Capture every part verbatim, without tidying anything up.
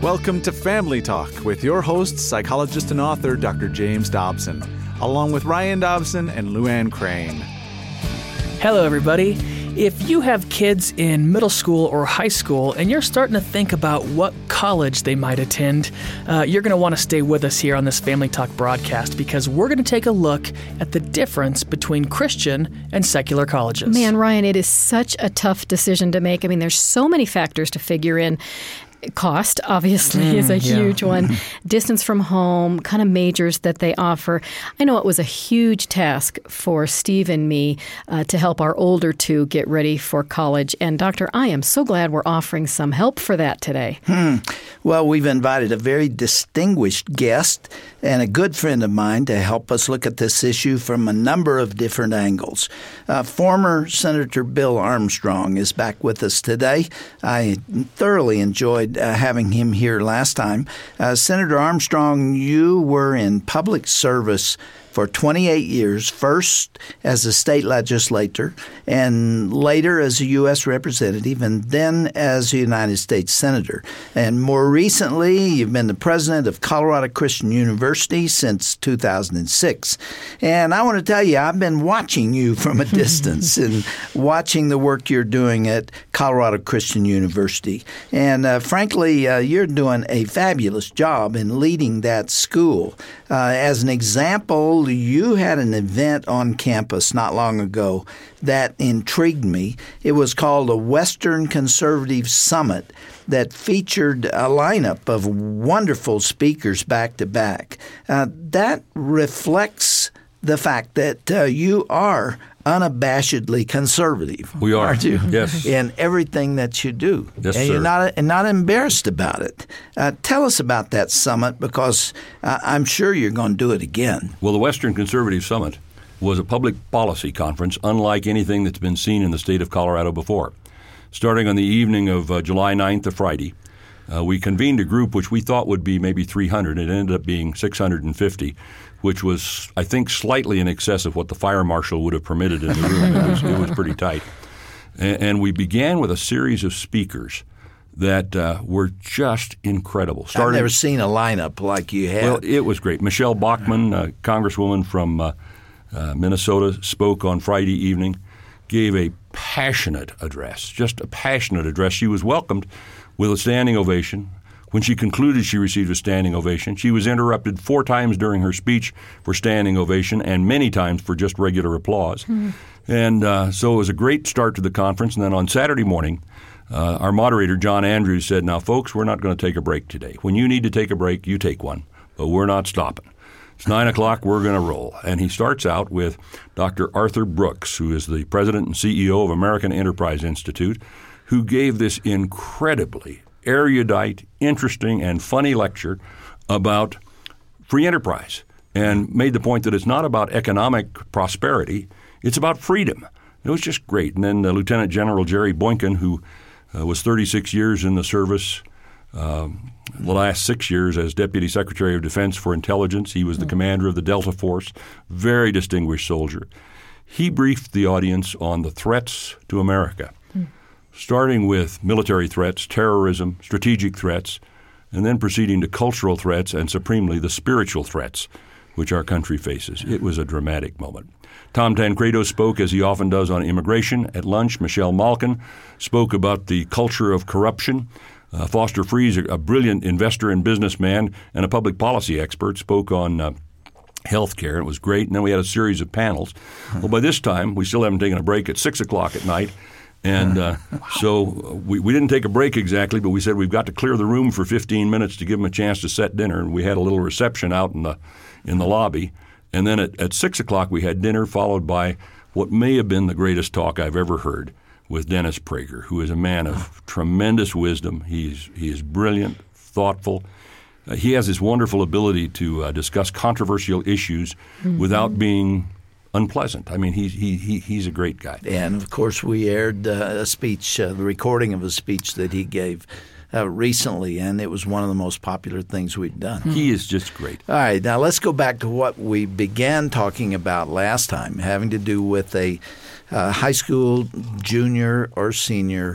Welcome to Family Talk with your hosts, psychologist and author Doctor James Dobson, along with Ryan Dobson and Luann Crane. Hello, everybody. If you have kids in middle school or high school and you're starting to think about what college they might attend, uh, you're going to want to stay with us here on this Family Talk broadcast because we're going to take a look at the difference between Christian and secular colleges. Man, Ryan, it is such a tough decision to make. I mean, there's so many factors to figure in. Cost, obviously, mm, is a yeah. huge one. Distance from home, kind of majors that they offer. I know it was a huge task for Steve and me uh, to help our older two get ready for college. And, Doctor, I am so glad we're offering some help for that today. Hmm. Well, we've invited a very distinguished guest and a good friend of mine to help us look at this issue from a number of different angles. Uh, former Senator Bill Armstrong is back with us today. I thoroughly enjoyed Uh, having him here last time. Uh, Senator Armstrong, you were in public service for twenty-eight years, first as a state legislator and later as a U S representative and then as a United States senator. And more recently, you've been the president of Colorado Christian University since two thousand six. And I want to tell you, I've been watching you from a distance and watching the work you're doing at Colorado Christian University. And uh, frankly, uh, you're doing a fabulous job in leading that school. Uh, as an example, you had an event on campus not long ago that intrigued me. It was called a Western Conservative Summit that featured a lineup of wonderful speakers back to back. Uh, that reflects the fact that uh, you are unabashedly conservative. We are. Aren't you? Yes. In everything that you do. Yes, and sir. You're not, and not embarrassed about it. Uh, tell us about that summit because uh, I'm sure you're going to do it again. Well, the Western Conservative Summit was a public policy conference unlike anything that's been seen in the state of Colorado before. Starting on the evening of uh, July ninth, a Friday, uh, we convened a group which we thought would be maybe three hundred. It ended up being six hundred fifty, which was, I think, slightly in excess of what the fire marshal would have permitted in the room. It was, it was pretty tight. And, and we began with a series of speakers that uh, were just incredible. Starting, I've never seen a lineup like you had. Well, it was great. Michelle Bachmann, uh, Congresswoman from uh, uh, Minnesota, spoke on Friday evening, gave a passionate address, just a passionate address. She was welcomed with a standing ovation. When she concluded, she received a standing ovation. She was interrupted four times during her speech for standing ovation and many times for just regular applause. Mm-hmm. And uh, so it was a great start to the conference. And then on Saturday morning, uh, our moderator, John Andrews, said, now, folks, we're not going to take a break today. When you need to take a break, you take one. But we're not stopping. It's nine o'clock. We're going to roll. And he starts out with Doctor Arthur Brooks, who is the president and C E O of American Enterprise Institute, who gave this incredibly erudite, interesting, and funny lecture about free enterprise and made the point that it's not about economic prosperity, it's about freedom. It was just great. And then uh, Lieutenant General Jerry Boykin, who uh, was thirty-six years in the service, um, the last six years as Deputy Secretary of Defense for Intelligence. He was the commander of the Delta Force, very distinguished soldier. He briefed the audience on the threats to America, starting with military threats, terrorism, strategic threats, and then proceeding to cultural threats and supremely the spiritual threats which our country faces. It was a dramatic moment. Tom Tancredo spoke, as he often does, on immigration. At lunch, Michelle Malkin spoke about the culture of corruption. Uh, Foster Freeze, a, a brilliant investor and businessman and a public policy expert, spoke on uh, health care. It was great. And then we had a series of panels. Well, by this time, we still haven't taken a break at six o'clock at night. And uh, so we, we didn't take a break exactly, but we said we've got to clear the room for fifteen minutes to give them a chance to set dinner. And we had a little reception out in the in the lobby. And then at, at six o'clock we had dinner, followed by what may have been the greatest talk I've ever heard with Dennis Prager, who is a man of tremendous wisdom. He's he is brilliant, thoughtful. Uh, he has this wonderful ability to uh, discuss controversial issues mm-hmm. without being unpleasant. I mean, he, he, he, he's a great guy. And, of course, we aired uh, a speech, uh, the recording of a speech that he gave uh, recently, and it was one of the most popular things we've done. He is just great. All right. Now, let's go back to what we began talking about last time, having to do with a uh, high school junior or senior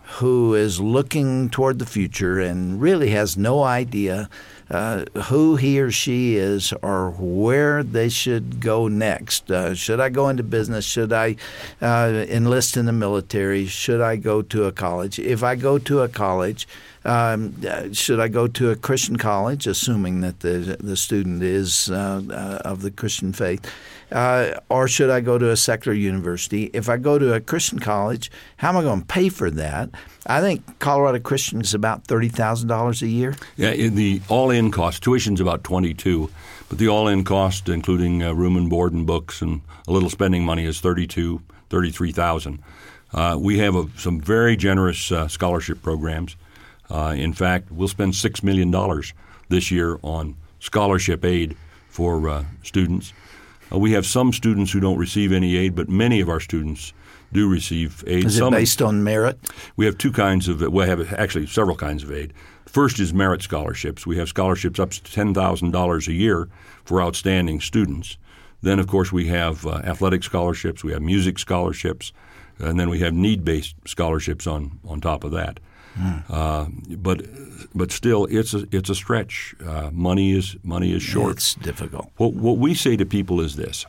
who is looking toward the future and really has no idea uh, who he or she is or where they should go next. Uh, should I go into business? Should I uh, enlist in the military? Should I go to a college? If I go to a college, um, should I go to a Christian college, assuming that the the student is uh, uh, of the Christian faith? Uh, or should I go to a secular university? If I go to a Christian college, how am I going to pay for that? I think Colorado Christian is about thirty thousand dollars a year. Yeah, in the all-in cost, tuition's about twenty-two, but the all-in cost, including uh, room and board and books and a little spending money, is thirty-two, thirty-three thousand. Uh, we have a, some very generous uh, scholarship programs. Uh, in fact, we'll spend six million dollars this year on scholarship aid for uh, students. Uh, we have some students who don't receive any aid, but many of our students do receive aid. Is it some, based on merit? We have two kinds of – we have actually several kinds of aid. First is merit scholarships. We have scholarships up to ten thousand dollars a year for outstanding students. Then, of course, we have uh, athletic scholarships. We have music scholarships. And then we have need-based scholarships on, on top of that. Hmm. Uh, but but still, it's a it's a stretch. Uh, money is money is short. It's difficult. What what we say to people is this: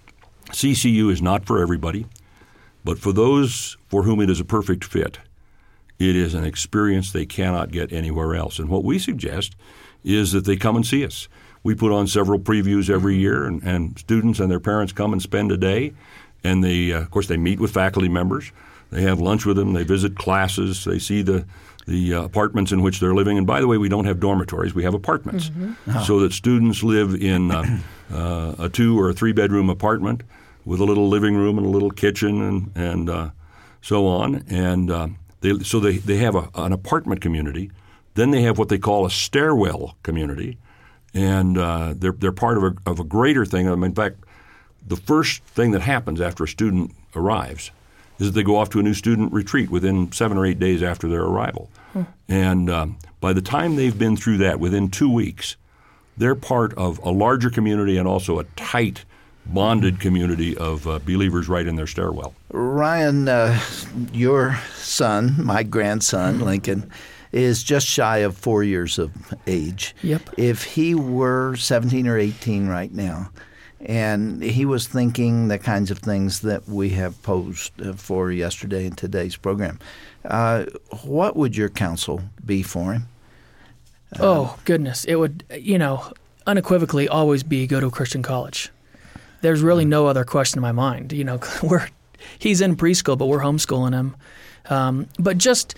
C C U is not for everybody, but for those for whom it is a perfect fit, it is an experience they cannot get anywhere else. And what we suggest is that they come and see us. We put on several previews every year, and, and students and their parents come and spend a day. And they, uh, of course, they meet with faculty members. They have lunch with them. They visit classes. They see the the uh, apartments in which they're living. And by the way, we don't have dormitories. We have apartments, mm-hmm. oh. so that students live in uh, uh, a two or a three bedroom apartment with a little living room and a little kitchen and and uh, so on. And uh, they so they they have a, an apartment community. Then they have what they call a stairwell community, and uh, they're they're part of a of a greater thing. I mean, in fact, the first thing that happens after a student arrives is that they go off to a new student retreat within seven or eight days after their arrival. Hmm. And um, by the time they've been through that, within two weeks, they're part of a larger community and also a tight, bonded community of uh, believers right in their stairwell. Ryan, uh, your son, my grandson, Lincoln, is just shy of four years of age. Yep. If he were seventeen or eighteen right now, and he was thinking the kinds of things that we have posed for yesterday in today's program, uh, what would your counsel be for him? Uh, oh, goodness. It would, you know, unequivocally always be go to a Christian college. There's really no other question in my mind. You know, we're he's in preschool, but we're homeschooling him. Um, but just,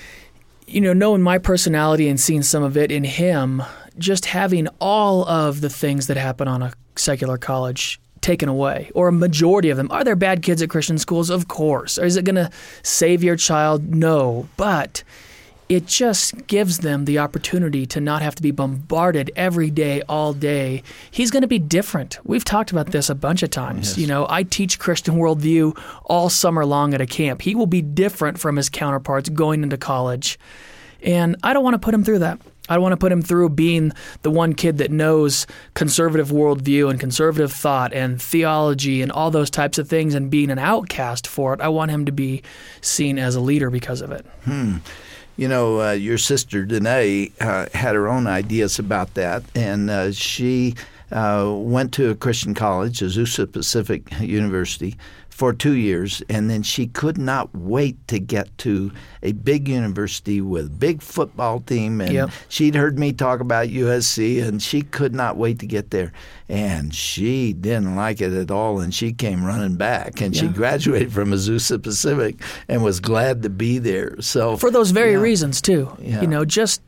you know, knowing my personality and seeing some of it in him, just having all of the things that happen on a secular college taken away, or a majority of them. Are there bad kids at Christian schools? Of course. Is it going to save your child? No. But it just gives them the opportunity to not have to be bombarded every day, all day. He's going to be different. We've talked about this a bunch of times. Yes. You know, I teach Christian worldview all summer long at a camp. He will be different from his counterparts going into college. And I don't want to put him through that. I don't want to put him through being the one kid that knows conservative worldview and conservative thought and theology and all those types of things and being an outcast for it. I want him to be seen as a leader because of it. Hmm. You know, uh, your sister, Danae, uh, had her own ideas about that, and uh, she uh, went to a Christian college, Azusa Pacific University, for two years, and then she could not wait to get to a big university with a big football team. And yep. she'd heard me talk about U S C, and she could not wait to get there. And she didn't like it at all, and she came running back. And yeah. she graduated from Azusa Pacific and was glad to be there. So for those very yeah. reasons, too. Yeah. You know, just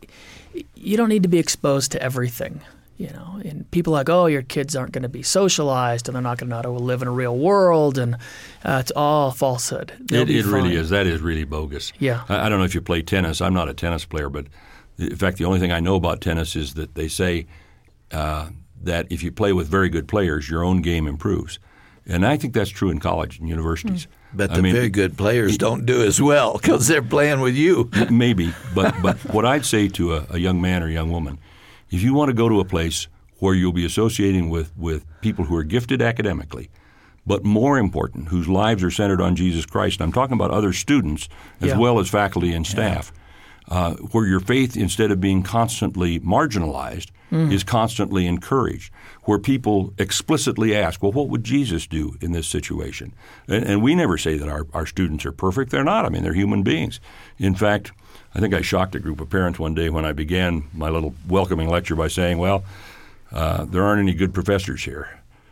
you don't need to be exposed to everything. You know, and people are like, oh, your kids aren't going to be socialized and they're not going to know how to live in a real world, and uh, it's all falsehood. It, it really is. That is really bogus. Yeah. I, I don't know if you play tennis. I'm not a tennis player, but in fact, the only thing I know about tennis is that they say uh, that if you play with very good players, your own game improves. And I think that's true in college and universities. Mm. But I the mean, very good players don't do as well because they're playing with you. Maybe. But, but what I'd say to a, a young man or young woman, if you want to go to a place where you'll be associating with, with people who are gifted academically, but more important, whose lives are centered on Jesus Christ. And I'm talking about other students as Yeah. well as faculty and staff, uh, where your faith, instead of being constantly marginalized, mm. is constantly encouraged, where people explicitly ask, well, what would Jesus do in this situation? And, and we never say that our, our students are perfect. They're not. I mean, they're human beings. In fact, I think I shocked a group of parents one day when I began my little welcoming lecture by saying, well, uh, there aren't any good professors here.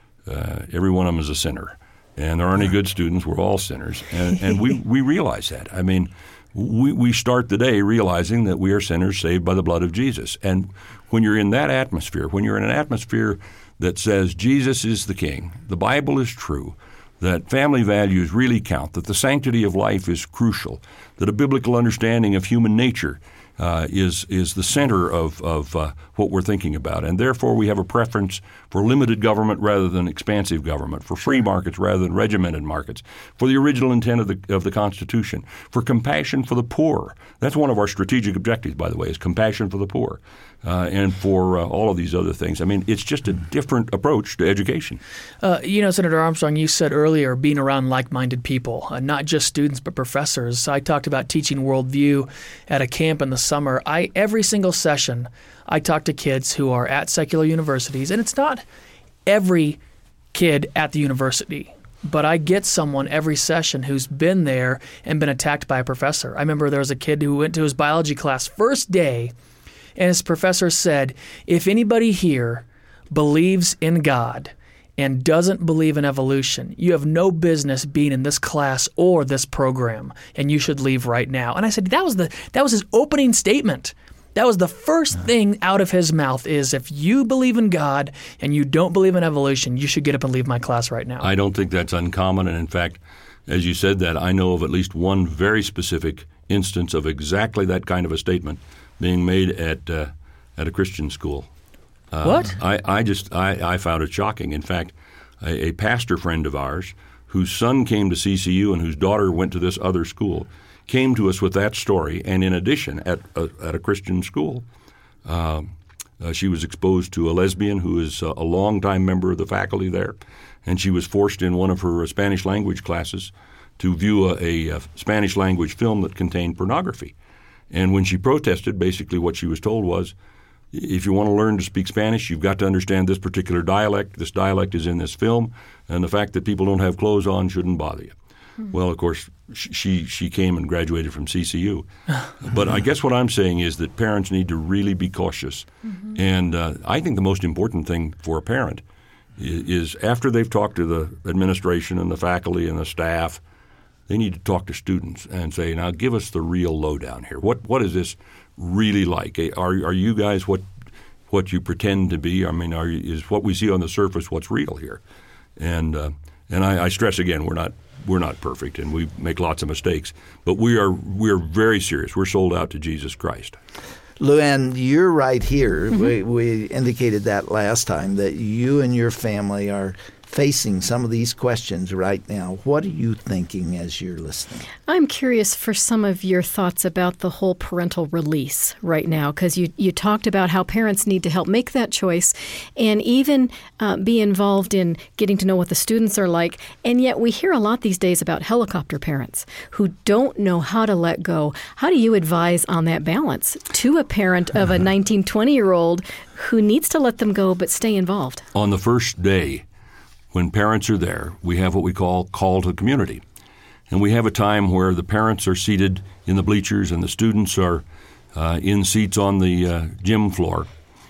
Uh, every one of them is a sinner. And there aren't any good students. We're all sinners. And, and we, we realize that. I mean, we, we start the day realizing that we are sinners saved by the blood of Jesus. And when you're in that atmosphere, when you're in an atmosphere that says Jesus is the King, the Bible is true, that family values really count, that the sanctity of life is crucial, that a biblical understanding of human nature uh, is is the center of, of uh, what we're thinking about. And therefore we have a preference for limited government rather than expansive government, for free markets rather than regimented markets, for the original intent of the of the Constitution, for compassion for the poor. That's one of our strategic objectives, by the way, is compassion for the poor, uh, and for uh, all of these other things. I mean, it's just a different approach to education. Uh, you know, Senator Armstrong, you said earlier being around like-minded people, uh, not just students but professors. I talked about teaching worldview at a camp in the summer. I every single session I talk to kids who are at secular universities, and it's not every kid at the university, but I get someone every session who's been there and been attacked by a professor. I remember there was a kid who went to his biology class first day, and his professor said, if anybody here believes in God and doesn't believe in evolution, you have no business being in this class or this program, and you should leave right now. And I said, that was the that was his opening statement. That was the first thing out of his mouth is, if you believe in God and you don't believe in evolution, you should get up and leave my class right now. I don't think that's uncommon. And in fact, as you said that, I know of at least one very specific instance of exactly that kind of a statement being made at uh, at a Christian school. Uh, what? I, I just I, I found it shocking. In fact, a, a pastor friend of ours whose son came to C C U and whose daughter went to this other school came to us with that story. And in addition, at a, at a Christian school, uh, uh, she was exposed to a lesbian who is a, a longtime member of the faculty there, and she was forced in one of her Spanish language classes to view a, a, a Spanish language film that contained pornography. And when she protested, basically what she was told was, if you want to learn to speak Spanish, you've got to understand this particular dialect. This dialect is in this film, and the fact that people don't have clothes on shouldn't bother you. Mm-hmm. Well, of course, she she came and graduated from C C U. But I guess what I'm saying is that parents need to really be cautious. Mm-hmm. And uh, I think the most important thing for a parent is, is after they've talked to the administration and the faculty and the staff, they need to talk to students and say, now give us the real lowdown here. What What is this really like? Are are you guys what what you pretend to be? I mean, are you, is what we see on the surface what's real here? And uh, and I, I stress again, we're not we're not perfect, and we make lots of mistakes, but we are we are very serious. We're sold out to Jesus Christ. Luann, you're right here. Mm-hmm. We, we indicated that last time, that you and your family are facing some of these questions right now. What are you thinking as you're listening? I'm curious for some of your thoughts about the whole parental release right now, because you, you talked about how parents need to help make that choice and even uh, be involved in getting to know what the students are like. And yet we hear a lot these days about helicopter parents who don't know how to let go. How do you advise on that balance to a parent of a nineteen, twenty-year-old who needs to let them go but stay involved? On the first day, when parents are there, we have what we call call to community. And we have a time where the parents are seated in the bleachers and the students are uh, in seats on the uh, gym floor.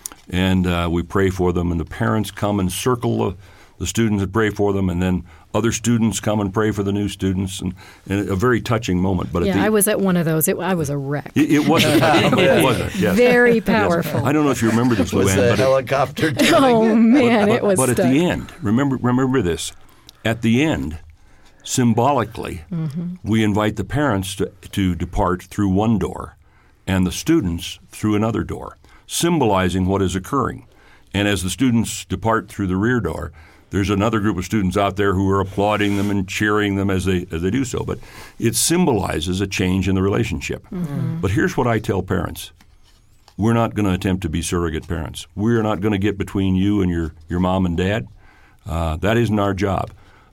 And uh, we pray for them, and the parents come and circle the, the students and pray for them, and then other students come and pray for the new students, and, and a very touching moment. But yeah, at the, I was at one of those. It, I was a wreck. It, it wasn't. It wasn't. Yes. Very powerful. Yes. I don't know if you remember this, Luann. Was the helicopter? Oh man, but, it was. But stuck. at the end, remember, remember this. At the end, symbolically, mm-hmm. we invite the parents to to depart through one door, and the students through another door, symbolizing what is occurring. And as the students depart through the rear door, there's another group of students out there who are applauding them and cheering them as they as they do so. But it symbolizes a change in the relationship. Mm-hmm. But here's what I tell parents. We're not going to attempt to be surrogate parents. We're not going to get between you and your, your mom and dad. Uh, that isn't our job.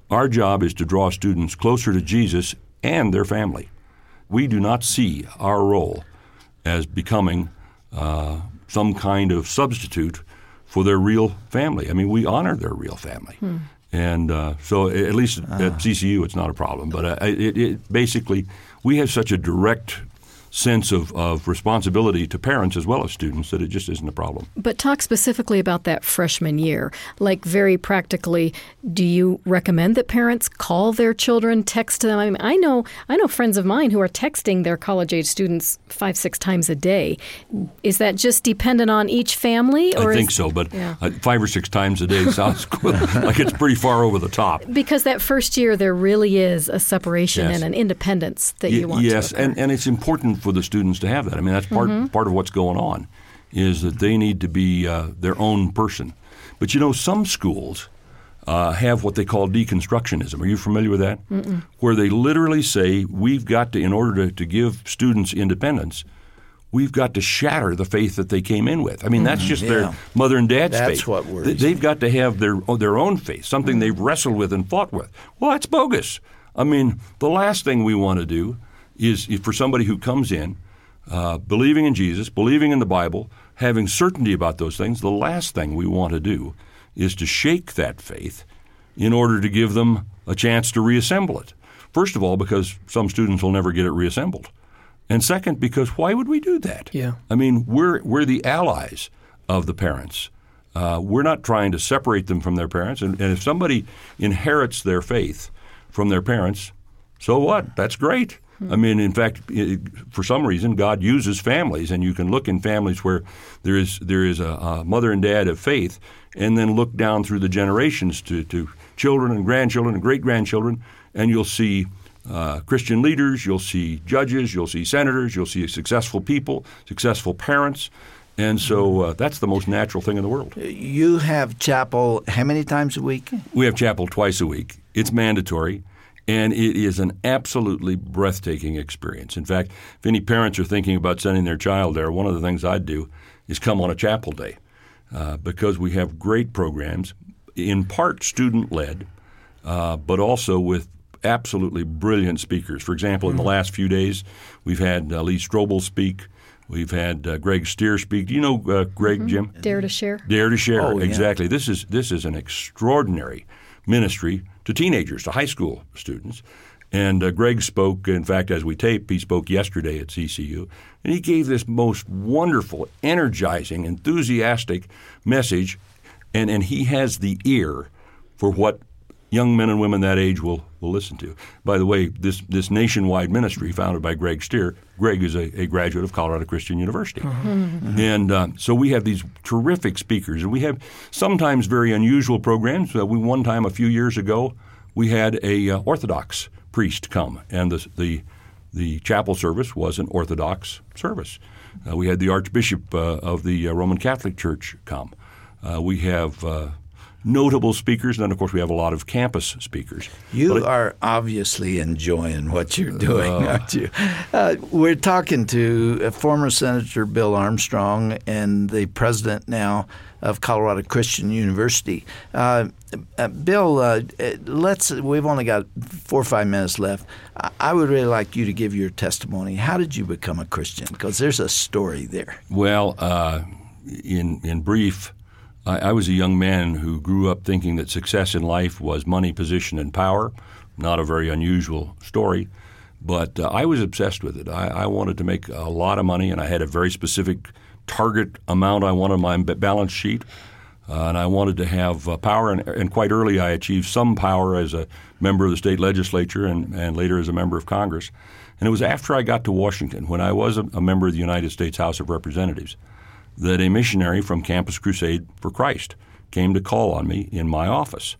Our job is to draw students closer to Jesus and their family. We do not see our role as becoming uh, some kind of substitute for their real family. I mean, we honor their real family. Hmm. And uh, so at least at uh. C C U it's not a problem. But uh, it, it basically, we have such a direct sense of, of responsibility to parents as well as students that it just isn't a problem. But talk specifically about that freshman year. Like very practically, do you recommend that parents call their children, text them? I mean, I know I know friends of mine who are texting their college-age students five, six times a day. Is that just dependent on each family? Or I think is, so, but yeah. uh, five or six times a day sounds like it's pretty far over the top. Because that first year there really is a separation yes. and an independence that y- you want yes, to Yes, and, and it's important for the students to have that. I mean, that's part mm-hmm. part of what's going on, is that they need to be uh, their own person. But you know, some schools uh, have what they call deconstructionism. Are you familiar with that? Mm-mm. Where they literally say, we've got to, in order to, to give students independence, we've got to shatter the faith that they came in with. I mean, that's just yeah. their mother and dad's that's faith. That's what worries They've me. got to have their their own faith, something mm-hmm. they've wrestled with and fought with. Well, that's bogus. I mean, the last thing we want to do is, for somebody who comes in uh, believing in Jesus, believing in the Bible, having certainty about those things, the last thing we want to do is to shake that faith in order to give them a chance to reassemble it. First of all, because some students will never get it reassembled. And second, because why would we do that? Yeah. I mean, we're we're the allies of the parents. Uh, we're not trying to separate them from their parents. And, and if somebody inherits their faith from their parents, so what? That's great. I mean, in fact, it, for some reason, God uses families, and you can look in families where there is there is a, a mother and dad of faith, and then look down through the generations to, to children and grandchildren and great-grandchildren, and you'll see uh, Christian leaders, you'll see judges, you'll see senators, you'll see successful people, successful parents. And so uh, that's the most natural thing in the world. You have chapel how many times a week? We have chapel twice a week. It's mandatory. And it is an absolutely breathtaking experience. In fact, if any parents are thinking about sending their child there, one of the things I'd do is come on a chapel day uh, because we have great programs, in part student-led, uh, but also with absolutely brilliant speakers. For example, in the last few days, we've had uh, Lee Strobel speak. We've had uh, Greg Stier speak. Do you know uh, Greg, mm-hmm. Jim? Dare to Share. Dare to Share, oh, exactly. Yeah. This is this is an extraordinary ministry to teenagers, to high school students. And uh, Greg spoke, in fact, as we tape, he spoke yesterday at C C U, and he gave this most wonderful, energizing, enthusiastic message, and, and he has the ear for what young men and women that age will, will listen to. By the way, this, this nationwide ministry founded by Greg Stier, Greg is a, a graduate of Colorado Christian University. Uh-huh. Mm-hmm. And uh, so we have these terrific speakers, and we have sometimes very unusual programs. Uh, we one time a few years ago, we had a uh, Orthodox priest come, and the, the the chapel service was an Orthodox service. Uh, we had the Archbishop uh, of the uh, Roman Catholic Church come. Uh, we have uh, notable speakers, and then, of course, we have a lot of campus speakers. You it, are obviously enjoying what you're doing, uh, aren't you? Uh, we're talking to uh, former Senator Bill Armstrong and the president now of Colorado Christian University. Uh, uh, Bill, uh, let's. We've only got four or five minutes left. I, I would really like you to give your testimony. How did you become a Christian? Because there's a story there. Well, uh, in in brief, I was a young man who grew up thinking that success in life was money, position, and power. Not a very unusual story, but uh, I was obsessed with it. I, I wanted to make a lot of money, and I had a very specific target amount I wanted on my balance sheet, uh, and I wanted to have uh, power. And, and quite early, I achieved some power as a member of the state legislature and, and later as a member of Congress. And it was after I got to Washington, when I was a, a member of the United States House of Representatives, that a missionary from Campus Crusade for Christ came to call on me in my office.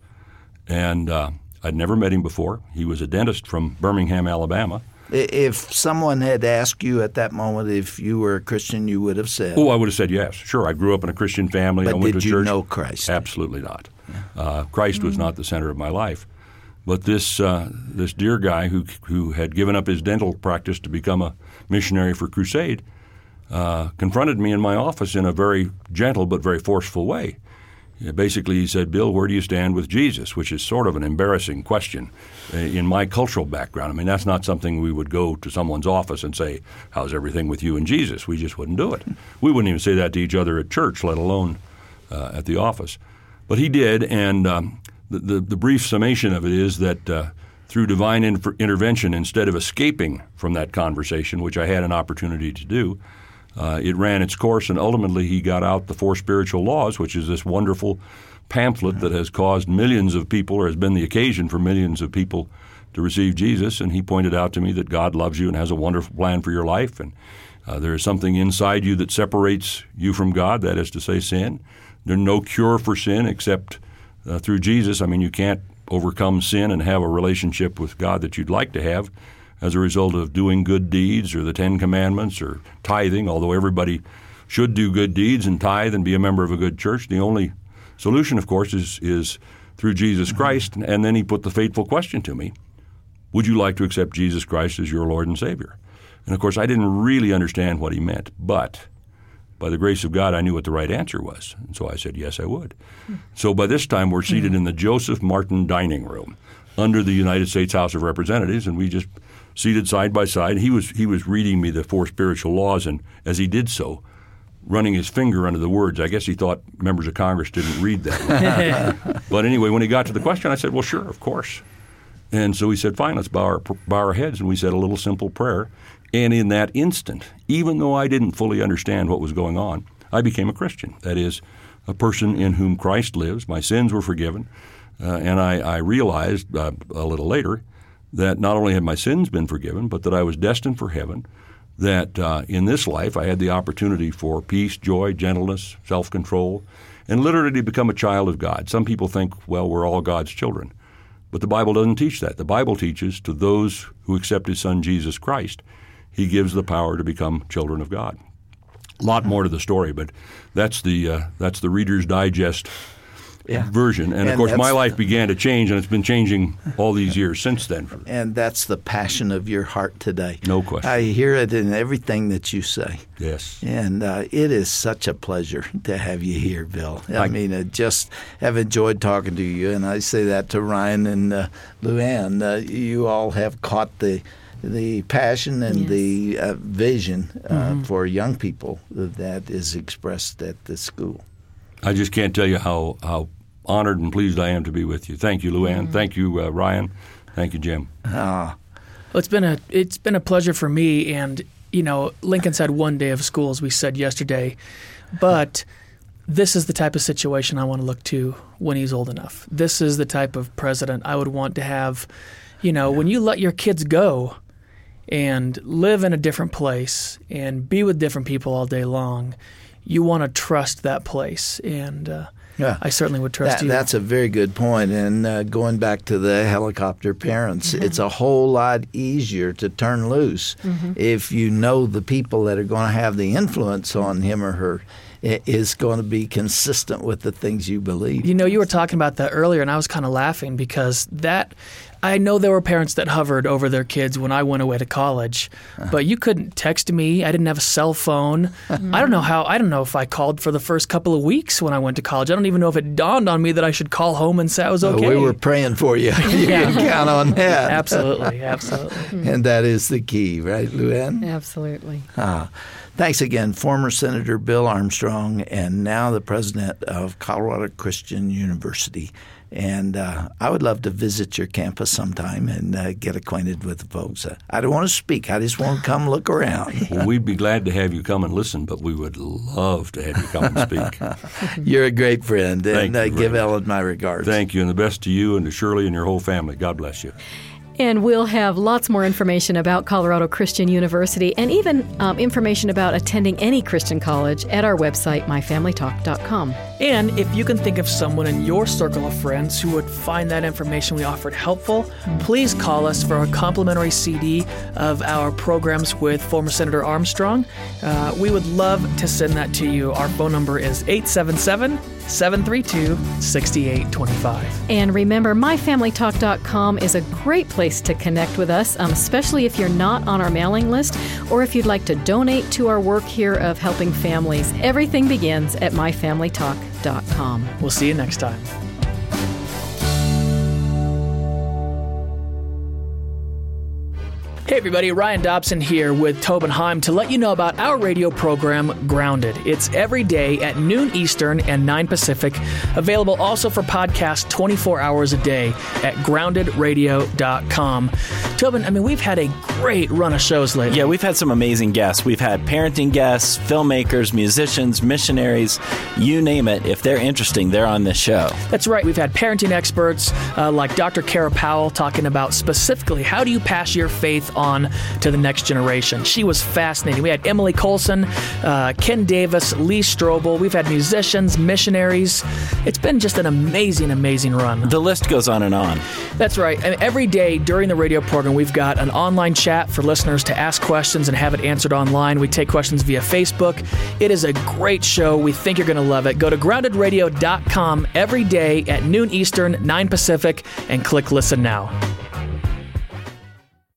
And uh, I'd never met him before. He was a dentist from Birmingham, Alabama. If someone had asked you at that moment if you were a Christian, you would have said. Oh, I would have said yes. Sure, I grew up in a Christian family. But I went did to you church. know Christ? Absolutely not. Yeah. Uh, Christ mm-hmm. was not the center of my life. But this uh, this dear guy who who had given up his dental practice to become a missionary for Crusade Uh, confronted me in my office in a very gentle but very forceful way. Basically, he said, Bill, where do you stand with Jesus? Which is sort of an embarrassing question in my cultural background. I mean, that's not something we would go to someone's office and say, how's everything with you and Jesus? We just wouldn't do it. We wouldn't even say that to each other at church, let alone uh, at the office. But he did, and um, the, the, the brief summation of it is that uh, through divine inter- intervention, instead of escaping from that conversation, which I had an opportunity to do, Uh, it ran its course, and ultimately he got out the Four Spiritual Laws, which is this wonderful pamphlet that has caused millions of people, or has been the occasion for millions of people to receive Jesus. And he pointed out to me that God loves you and has a wonderful plan for your life, and uh, there is something inside you that separates you from God, that is to say sin. There's no cure for sin except uh, through Jesus. I mean, you can't overcome sin and have a relationship with God that you'd like to have as a result of doing good deeds or the Ten Commandments or tithing, although everybody should do good deeds and tithe and be a member of a good church. The only solution, of course, is, is through Jesus Christ. And then he put the fateful question to me, would you like to accept Jesus Christ as your Lord and Savior? And, of course, I didn't really understand what he meant, but by the grace of God, I knew what the right answer was. And so I said, yes, I would. Hmm. So by this time, we're seated in the Joseph Martin dining room under the United States House of Representatives, and we just seated side by side. He was he was reading me the Four Spiritual Laws, and as he did so, running his finger under the words. I guess he thought members of Congress didn't read that. But anyway, when he got to the question, I said, well, sure, of course. And so he said, fine, let's bow our, bow our heads. And we said a little simple prayer. And in that instant, even though I didn't fully understand what was going on, I became a Christian. That is, a person in whom Christ lives. My sins were forgiven. Uh, and I, I realized uh, a little later that not only had my sins been forgiven, but that I was destined for heaven, that uh, in this life I had the opportunity for peace, joy, gentleness, self-control, and literally to become a child of God. Some people think, well, we're all God's children. But the Bible doesn't teach that. The Bible teaches to those who accept his Son, Jesus Christ, he gives the power to become children of God. A lot more to the story, but that's the, uh, that's the Reader's Digest Yeah. version. And, and of course, my life began to change, and it's been changing all these years since then. And that's the passion of your heart today. No question. I hear it in everything that you say. Yes. And uh, it is such a pleasure to have you here, Bill. I, I mean, I just have enjoyed talking to you, and I say that to Ryan and uh, Luann. Uh, you all have caught the the passion and yes. the uh, vision uh, mm-hmm. for young people that is expressed at the school. I just can't tell you how, how honored and pleased I am to be with you. Thank you, Luann. Mm-hmm. Thank you, uh, Ryan. Thank you, Jim. Ah. Well, it's been a it's been a pleasure for me. And you know, Lincoln's had one day of school, as we said yesterday, but this is the type of situation I want to look to when he's old enough. This is the type of president I would want to have. You know, yeah. when you let your kids go and live in a different place and be with different people all day long, you want to trust that place. And uh, yeah. I certainly would trust that, you. That's a very good point. And uh, going back to the helicopter parents, mm-hmm. it's a whole lot easier to turn loose mm-hmm. if you know the people that are going to have the influence on him or her is going to be consistent with the things you believe. You know, you were talking about that earlier, and I was kind of laughing because that – I know there were parents that hovered over their kids when I went away to college, uh-huh. but you couldn't text me. I didn't have a cell phone. Mm-hmm. I don't know how. I don't know if I called for the first couple of weeks when I went to college. I don't even know if it dawned on me that I should call home and say I was okay. Well, we were praying for you. You yeah. can count on that. Absolutely, absolutely. And that is the key, right, Luann? Absolutely. Ah. Thanks again, former Senator Bill Armstrong, and now the president of Colorado Christian University. And uh, I would love to visit your campus sometime and uh, get acquainted with the folks. Uh, I don't want to speak. I just want to come look around. Well, we'd be glad to have you come and listen, but we would love to have you come and speak. You're a great friend, Thank and uh, give much. Ellen my regards. Thank you, and the best to you and to Shirley and your whole family. God bless you. And we'll have lots more information about Colorado Christian University and even um, information about attending any Christian college at our website, my family talk dot com. And if you can think of someone in your circle of friends who would find that information we offered helpful, please call us for a complimentary C D of our programs with former Senator Armstrong. Uh, we would love to send that to you. Our phone number is eight seven seven, seven three two, six eight two five. And remember, my family talk dot com is a great place to connect with us, um, especially if you're not on our mailing list or if you'd like to donate to our work here of helping families. Everything begins at My Family Talk. dot com. We'll see you next time. Hey everybody, Ryan Dobson here with Tobin Heim to let you know about our radio program, Grounded. It's every day at noon Eastern and nine Pacific, available also for podcast twenty-four hours a day at grounded radio dot com. Tobin, I mean, we've had a great run of shows lately. Yeah, we've had some amazing guests. We've had parenting guests, filmmakers, musicians, missionaries, you name it. If they're interesting, they're on this show. That's right. We've had parenting experts uh, like Doctor Kara Powell talking about specifically how do you pass your faith on to the next generation. She was fascinating. We had Emily Colson, uh, Ken Davis, Lee Strobel. We've had musicians, missionaries. It's been just an amazing, amazing run. The list goes on and on. That's right. And every day during the radio program, we've got an online chat for listeners to ask questions and have it answered online. We take questions via Facebook. It is a great show. We think you're going to love it. Go to grounded radio dot com every day at noon Eastern, nine Pacific, and click Listen Now.